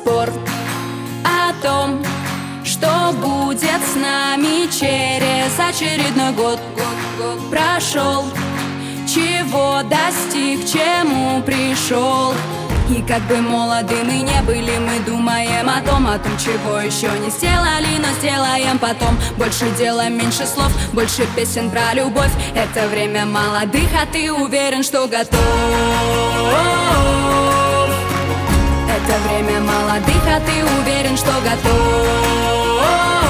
спор о том, что будет с нами через очередной год. Прошел, чего достиг, чему пришел. И как бы молоды мы не были, мы думаем о том, чего еще не сделали, но сделаем потом. Больше дела, меньше слов, больше песен про любовь. Это время молодых, а ты уверен, что готов. Это время молодых, а ты уверен, что готов.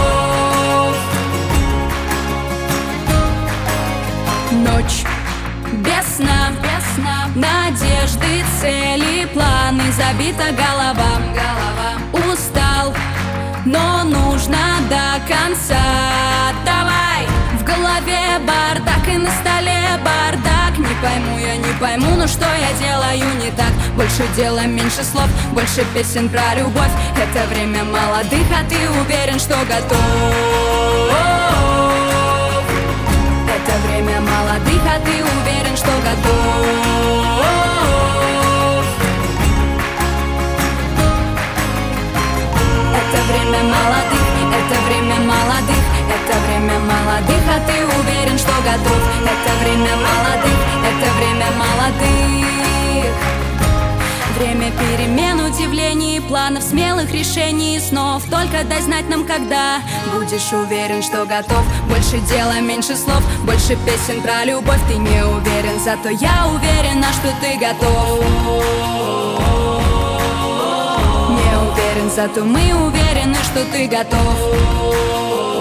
Ночь без сна, надежды, цели, планы, забита голова. Устал, но нужно до конца. Давай! В голове бардак и на столе бардак. Не пойму, но что я делаю не так? Больше дела, меньше слов, больше песен про любовь. Это время молодых, а ты уверен, что готов. Это время молодых, а ты уверен, что готов. Это время молодых, это время молодых, это время молодых, а ты уверен, что готов. Это время молодых, это время молодых. Время перемен, удивлений, планов, смелых решений, снов. Только дай знать нам, когда будешь уверен, что готов. Больше дела, меньше слов, больше песен про любовь. Ты не уверен, зато я уверена, что ты готов. Не уверен, зато мы уверены, что ты готов.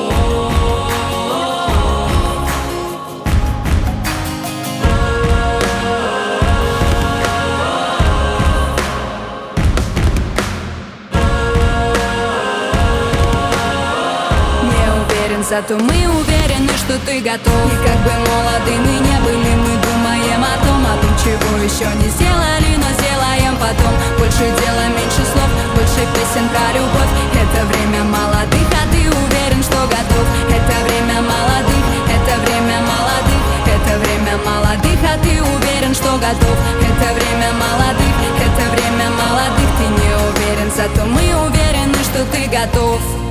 Зато мы уверены, что ты готов. И как бы молоды мы не были, мы думаем о том, чего еще не сделали, но сделаем потом. Больше дела, меньше слов, больше песен про любовь. Это время молодых, а ты уверен, что готов. Это время молодых, это время молодых, это время молодых, а ты уверен, что готов. Это время молодых, это время молодых. Ты не уверен, зато мы уверены, что ты готов.